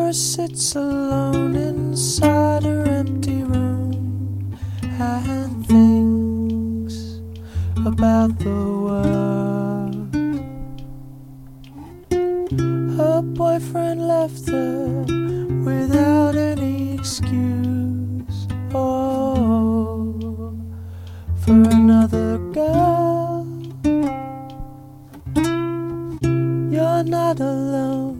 Sarah sits alone inside her empty room and thinks about the world. Her boyfriend left her without any excuse, oh, for another girl. You're not alone,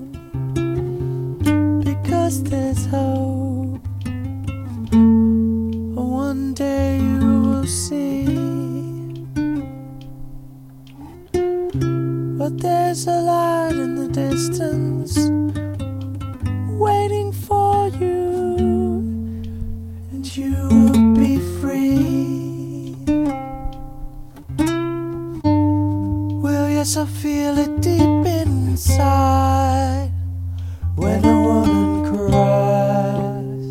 because there's hope. One day you will see, but there's a light in the distance waiting for you, and you will be free. Well, yes, I feel it deep inside when a woman cries.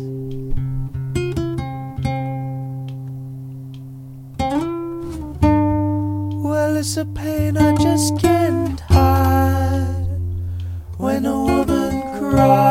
Well, it's a pain I just can't hide when a woman cries.